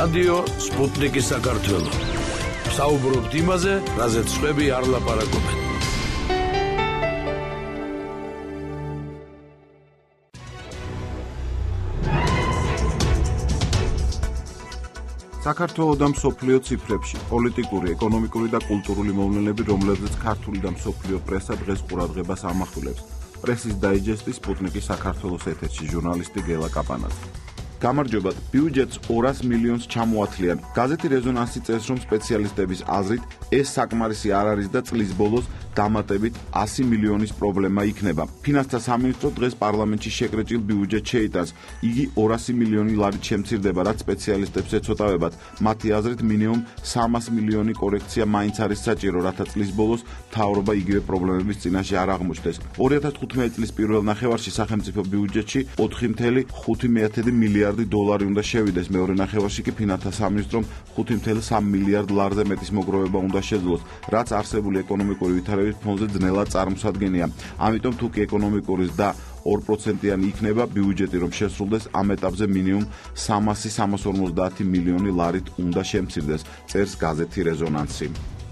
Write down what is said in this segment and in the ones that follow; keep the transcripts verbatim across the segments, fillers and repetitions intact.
რადიო სპუტნიკი საქართველო. საუბრობთ იმაზე, რაზეც სხვები არ ლაპარაკობენ. საქართველოს და მსოფლიო ციფრებში პოლიტიკური, ეკონომიკური და კულტურული მოვლენები, რომლებზეც ქართული და მსოფლიო პრესა დღეს ყურადღებას ამახვილებს. პრესის დაიჯესტი სპუტნიკის საქართველოს ეთერში ჟურნალისტი გელა კაპანაძე. გამარჯობათ, ბიუჯეტს ორას მილიონს ჩამოათლიან. გაზეთი რეზონანსი წერს, რომ სპეციალისტების აზრით ეს საკმარისი არ არის და წლის ბოლოს დამატებით ასი მილიონის პრობლემა იქნება. ფინანსთა სამინისტრო დღეს პარლამენტში შეკრეჭილ ბიუჯეტს შეიტანს. იგი ორასი მილიონი ლარით შემცირდება, რაც სპეციალისტებს ეცოტავებათ. მათი აზრით მინიმუმ სამას მილიონი კორექცია მაინც არის საჭირო, რათა წლის ბოლოს მთავრობა იგივე პრობლემების წინაშე არ აღმოჩნდეს. ორი ათას თხუთმეტი წლის პირველ ნახევარში სახელმწიფო ბიუჯეტში ოთხი ათეული ხუთი მილიარდი დოლარი უნდა შევიდეს, მეორე ნახევარში კი ფინანსთა სამინისტრომ ხუთი ათეული სამი მილიარდ ლარზე მეტის მოგროვება უნდა შეძლოს, რაც არსებული ეკონომიკური ვითარების ფონზე ძნელად წარმოსადგენია. ამიტომ თუ კი ეკონომიკური და ორ პროცენტიანი იქნება ბიუჯეტი, რომ შესრულდეს, ამ ეტაპზე მინიმუმ სამასი სამას ორმოცდაათი მილიონი ლარით უნდა შემცირდეს, წერს გაზეთი რეზონანსი.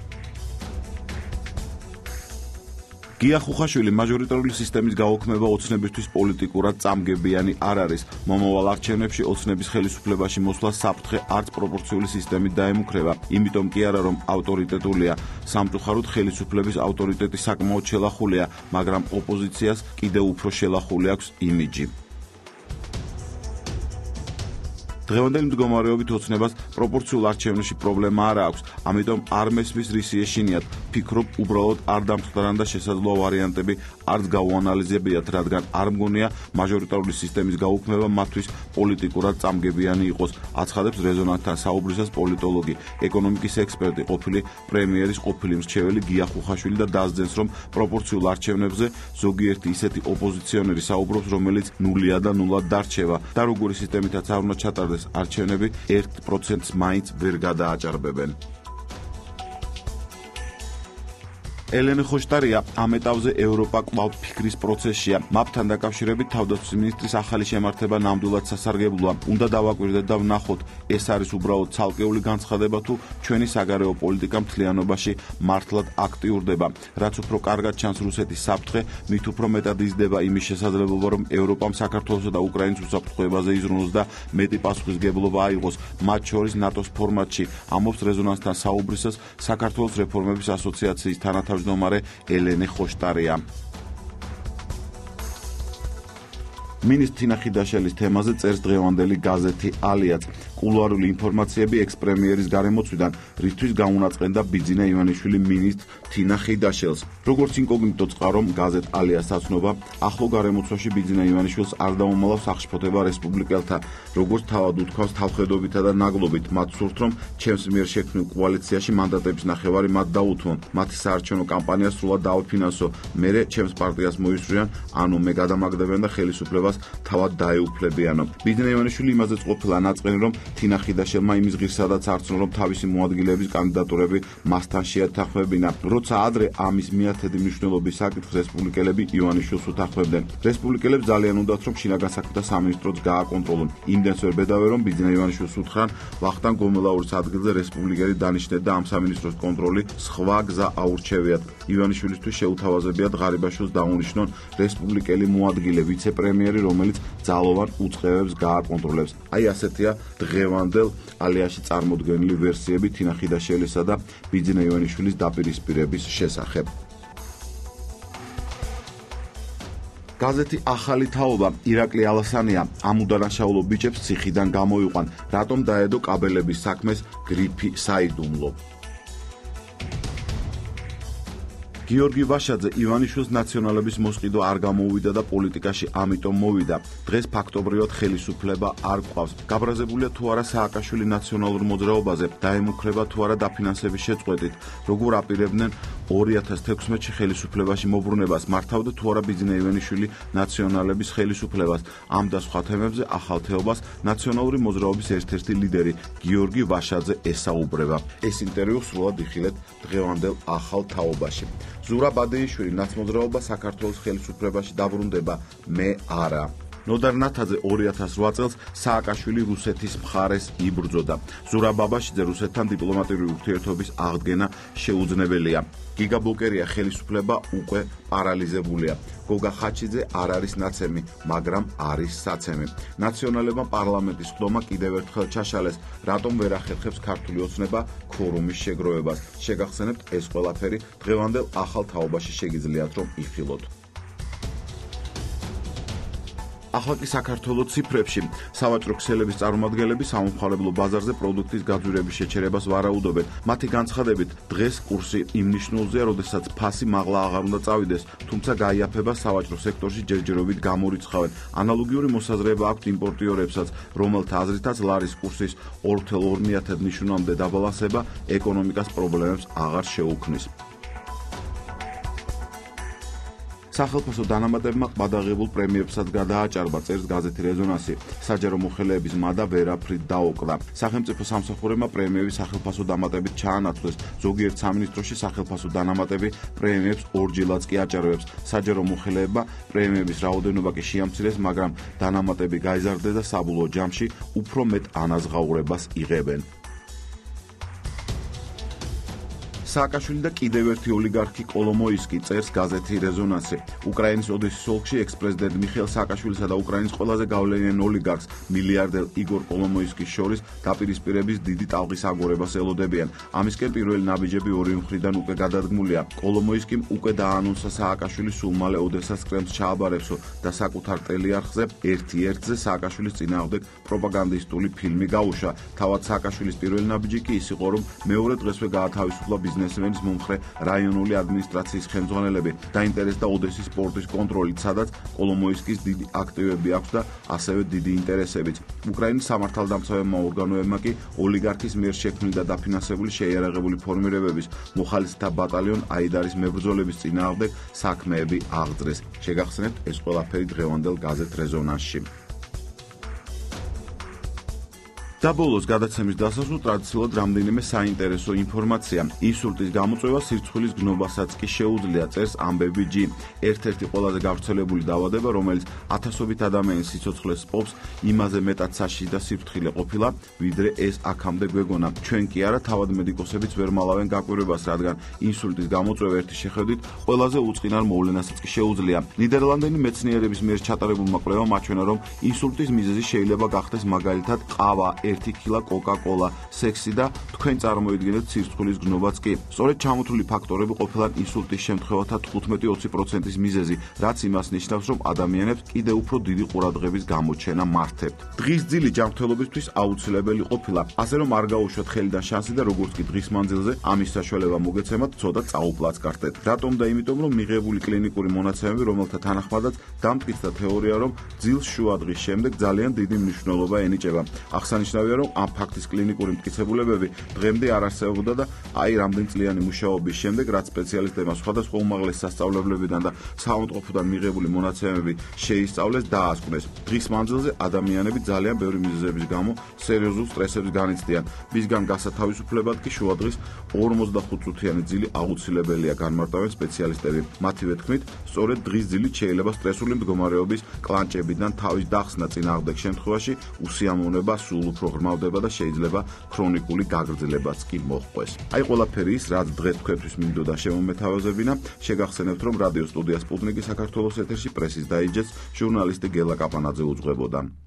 გია ხუხაშვილი მაჟორიტარული სისტემის გაუქმება ოცნებისთვის პოლიტიკურად წამგებიანი არ არის. მომავალ არჩევნებში ოცნების ხელისუფლებაში მოსვლა საფრთხე არც პროპორციული სისტემით დაემუქრება. იმიტომ კი არა, რომ ავტორიტეტულია. სამწუხაროდ ხელისუფლების ავტორიტეტი საკმაოდ შელახულია, მაგრამ ოპოზიციას კიდევ უფრო შელახული აქვს იმიჯი. დღევანდელი მდგომარეობით ოცნებას პროპორციულ არჩევნებში პრობლემა არ აქვს, ამიტომ არ მესმის რისი ეშინიათ. ფიქრობ, უბრალოდ არ დამხდარან და შესაძლოა ვარიანტები არც გაუანალიზებიათ, რადგან არ მგონია მაჟორიტარული სისტემის გაუქმება მათთვის პოლიტიკურად წამგებიანი იყოს, აცხადებს რეზონანსთან საუბრისას პოლიტოლოგი, ეკონომიკის ექსპერტი, ყოფილი პრემიერის ყოფილი მრჩეველი გია ხუხაშვილი და დასძენს, რომ პროპორციულ არჩევნებზე ზოგიერთი ისეთი ოპოზიციონერი საუბრობს, რომელიც ნულია და ნულად დარჩება და როგორი სისტემითაც არ უნდა ჩატარდეს არჩევნები ერთ პროცენტს მაინც ვერ გადააჭარბებენ. ელენე ხოშტარია ამ ეტაპზე ევროპა კვლავ ფიქრის პროცესშია. მაპთან დაკავშირებით თავდაცვის მინისტრის ახალი შემართება ნამდვილად სასარგებლოა. უნდა დავაკვირდეთ და ვნახოთ, ეს არის უბრალოდ ცალკეული განცხადება თუ ჩვენი საგარეო პოლიტიკა მთლიანობაში მართლად აქტიურდება. რაც უფრო კარგად ჩანს რუსეთის საფრთხე, მით უფრო მეტად იზრდება იმის შესაძლებლობა, რომ ევროპამ საქართველოსა და უკრაინის უსაფრთხოებაზე იზრუნოს და მეტი პასუხისმგებლობა აიღოს, მათ შორის ნატოს ფორმატში, ამბობს რეზონანსთან საუბრისას საქართველოს რეფორმების ასოციაციის თანათავმჯდომარე ნომარე ელენე ხოშტარია. მინისტრი თინა ხიდაშელის თემაზე წერს დღევანდელი გაზეთი ალიაც. კულუარული ინფორმაციები ექს-პრემიერის გარემოცვიდან, რისთვის გაუნაწყენდა ბიძინა ივანიშვილი მინისტრ თინა ხიდაშელს. როგორც ინკოგნიტო წყარო გაზეთ ალიას აცნობა, ახლო გარემოცვაში ბიძინა ივანიშვილს არ დაუმალავს აღშფოთება რესპუბლიკელთა, როგორც თავად უთქვამს თავხედობითა და ნაგლობით. მათ სურთ, რომ ჩემს მიერ შექმნილ კოალიციაში მანდატების ნახევარი მათ დაუთმონ, მათი საარჩევნო კამპანია სრულად დავაფინანსო, მერე ჩემს პარტიას მოისვრიან, ანუ მე გადამაგდებიან და ხელისუფლებას თავად დაეუფლებიანო. ბიძინა ივანიშვილი იმაზეც ყოფილა ნაწყენი, რომ თინა ხიდაშელმა იმის ღირსადაც არცნო, რომ თავისი მოადგილეების კანდიდატურები მასთან შეეთანხმებინა, როცა ადრე ამის მიათედი მნიშვნელობის საკითხს რესპუბლიკელები ივანიშვილს უთანხმებდნენ. რესპუბლიკელებს ძალიან უნდათ, რომ შინაგან საქმეთა სამინისტროც გააკონტროლონ. იმდენს ვერ ბედავენ, რომ ბიძინა ივანიშვილს უთხრან ვახტანგ გომელაურის ადგილზე რესპუბლიკელი დანიშნეთ და ამ სამინისტროს კონტროლი სხვა გზა აურჩევიათ. ივანიშვილისთვის შეუთავაზებიათ ღარიბაშვილს დაუნიშნონ რესპუბლიკელი მოადგილე ვიცე-პრემიერი, რომელიც ძალოვან უწყებებს გააკონტროლებს. აი ასეთია დღევანდელ ალიაში წარმოდგენილი ვერსიები თინა ხიდაშელისა და ბიძინა ივანიშვილის დაპირისპირების შესახებ. გაზეთი ახალი თაობა ირაკლი ალასანია ამ უდანაშაულო ბიჭებს ციხიდან გამოიყვან, რატომ დაედო კაბელების საქმეს გრიფი საიდუმლო. გიორგი ვაშაძე ივანიშვილს ნაციონალების მოსყიდვა არ გამოუვიდა და პოლიტიკაში ამიტომ მოვიდა. დღეს ფაქტობრივად ხელისუფლება არ გვყავს. გაბრაზებულია თუ არა სააკაშვილი ნაციონალურ მოძრაობაზე, დაემუქრება თუ არა დაფინანსების შეწყვეტით, როგორ აპირებდნენ ორი ათას თექვსმეტში ხელისუფლებაში მობრუნებას, მართავდა თუ არა ბიძინა ივანიშვილი ნაციონალების ხელისუფლებას. ამ და სხვა თემებზე ახალ თეობას ნაციონალური მოძრაობის ერთ-ერთი ლიდერი გიორგი ვაშაძე ესაუბრება. ეს ინტერვიუ სრულად იხილეთ დღევანდელ ახალ თაობაში. ზურაბ ადეიშვილი ნაცმოძრაობა საქართველოს ხელისუფლებაში დაბრუნდება, მე არა. ნოდარ ნათაძე ორი ათას რვა წელს სააკაშვილი რუსეთის მხარეს იბრძოდა. ზურაბ ბაბაშიძე რუსეთთან დიპლომატიური ურთიერთობის აღდგენა შეუძლებელია. გიგა ბოკერია ხელისუფლება უკვე პარალიზებულია. გოგა ხაჩიძე არ არის ნაცემი, მაგრამ არის საცემი. ნაციონალებმა პარლამენტის ხდომა კიდევ ერთხელ ჩაშალეს, რატომ ვერ ახერხებს ქართული ოცნება ქორუმის შეგროვებას. შეგახსენებთ, ეს ყველაფერი დღევანდელ ახალ თაობაში შეგიძლიათ რომ იხილოთ. ახლა კი საქართველოს ციფრებში სავაჭრო ქსელების წარმომადგენლები სამომხმარებლო ბაზარზე პროდუქტის გაძვირების შეჩერებას ვარაუდობენ. მათი განცხადებით, დღეს კურსი იმ ნიშნულზეა, როდესაც ფასი მაღლა აღარ უნდა წავიდეს, თუმცა გაიაფება სავაჭრო სექტორში ჯერჯერობით გამორიცხავენ. ანალოგიური მოსაზრება აქვთ იმპორტიორებსაც, რომელთა აზრითაც ლარის კურსის ორ ათას ორ ნიშნამდე დაბალანსება ეკონომიკას პრობლემებს აღარ შეუქმნის. სახელმწიფო დანამატებმა ყბადაღებულ პრემიებსაც გადააჭარბა, წერს გაზეთი რეზონანსი. საჯარო მოხელეების მადა ვერაფრით დაოკლა. სახელმწიფო სამსახურებმა პრემიები სახელმწიფო დამატებით ჩაანაცვლეს. ზოგიერთ სამინისტროში სახელმწიფო დანამატები პრემიებს ორჯილაც კი აჭარბებს. საჯარო მოხელეებმა პრემიების რაოდენობა კი შეამცირეს, მაგრამ დანამატები გაიზარდეს და საბოლოო ჯამში უფრო მეტ ანაზღაურებას იღებენ. სააკაშვილი და კიდევ ერთი ოლიგარქი კოლომოისკი, წერს გაზეთი რეზონანსი. უკრაინის ოდესის ოლქში ექს-პრეზიდენტ მიხეილ სააკაშვილისა და უკრაინის ყველაზე გავლენიან ოლიგარქს მილიარდერ იგორ კოლომოისკის შორის დაპირისპირების დიდი ტალღის აგორებას ელოდებიან. ამისკენ პირველი ნაბიჯები ორივე მხრიდან უკვე გადადგმულია. კოლომოისკიმ უკვე დაანონსა სააკაშვილი სულ მალე ოდესას კრემლს ჩააბარებსო და საკუთარ ტელეარხზე ერთი ერთზე სააკაშვილის წინააღმდეგ პროპაგანდისტული ფილმი გაუშვა. თავად სააკაშვილის პირველი ნაბიჯი კი ის იყო, რომ მეორე დღესვე გაათავისუფლა ბიზნესმენის მომხრე რაიონული ადმინისტრაციის ხელმძღვანელები, დაინტერესდა ოდესის პორტის კონტროლით, სადაც კოლომოისკის დიდი აქტივები აქვს და ასევე დიდი ინტერესებიც. უკრაინის სამართალდამცავებმა ორგანოებმა კი ოლიგარქის მიერ შექმნილი და დაფინანსებული შეიარაღებული ფორმირებების მოხალისეთა ბატალიონ აიდარის მებრძოლების წინააღმდეგ საქმეები აღძრეს. შეგახსენებთ, ეს ყველაფერი დღევანდელ გაზეთ რეზონანსში. და ბოლოს გადაცემის დასასრულ ტრადიციულად რამდენიმე საინტერესო ინფორმაცია. ინსულტის გამოწვევა სირცხვილის გნობასაც კი შეუძლია, წერს ამბები ჯი. ერთ-ერთი ყველაზე გავრცელებული დაავადება, რომელიც ათასობით ადამიანის სიცოცხლეს სპობს, იმაზე მეტად საშიში და სიფრთხილე ყოფილა, ვიდრე ეს აქამდე გვეგონა. ჩვენ კი არა, თავად მედიკოსებიც ვერ მალავენ გაკვირვებას, რადგან ინსულტის გამოწვევა ერთი შეხედვით ყველაზე უწყინარ მოვლენასაც კი შეუძლია. ნიდერლანდელი მეცნიერების მიერ ჩატარებულმა კვლევამ აჩვენა, რომ ინსულტის მიზეზი შეიძლება გახდეს მაგალითად ყავა, ერთი კილა კოკა-კოლა, სექსი და თქვენ წარმოიდგინეთ სირცხვილის გნობაც კი. სწორედ ჩამოთვლილი ფაქტორები ყოფილან ინსულტის შემთხვევათა თხუთმეტი ოცი პროცენტის მიზეზი, რაც იმას ნიშნავს, რომ ადამიანებს კიდევ უფრო დიდი ყურადღების გამოჩენა მართებთ. დღის ძილი ჯანმრთელობისთვის აუცილებელი ყოფილა, ასე რომ არ გაუშვათ ხელიდან შანსი და როგორც კი დღის მანძილზე ამის საშუალება მოგეცემათ, ცოტა წაუპლაც გახდეთ. რატომ და იმიტომ, რომ მიღებული კლინიკური მონაცემები, რომელთა თანახმადაც დამტკიცდა თეორია, რომ ძილს შუა დღის შემდეგ ძალიან დიდი მნიშვნელობა ენიჭება. აღსანიშნავია, რომ ამ ფაქტის კლინიკური მტკიცებულებები დღემდე არ არსებობდა და აი რამდენი წლიანი მუშაობის შემდეგ, რაც სპეციალისტებმა სხვადასხვა უმაღლეს სასწავლებლებიდან და საავადმყოფოდან მიღებული მონაცემები შეისწავლეს, დაასკვნეს. დღის მანძილზე ადამიანები ძალიან ბევრი მიზეზების გამო სერიოზულ სტრესებს განიცდიან. მისგან გასათავისუფლებად კი შუადღის ორმოცდახუთ წუთიანი ძილი აუცილებელია, განმარტავენ სპეციალისტები. მათივე თქმით, სწორედ დღის ძილით შეიძლება სტრესული მდგომარეობის კლანჭებიდან თავის დახსნა, წინააღმდეგ შემთხვევაში უსიამოვნება სულ უფრო ღრმავდება და შეიძლება ქრონიკული გაგრძელებაც კი მოჰყვეს. აი ყველაფერი ის, რაც დღეს თქვენთვის მინდოდა შემომეთავაზებინა. შეგახსენებთ, რომ რადიო სტუდია სპუტნიკი საქართველოს ეთერში პრესის დაიჯეს ჟურნალისტი გელა კაპანაძე უძღვებოდა.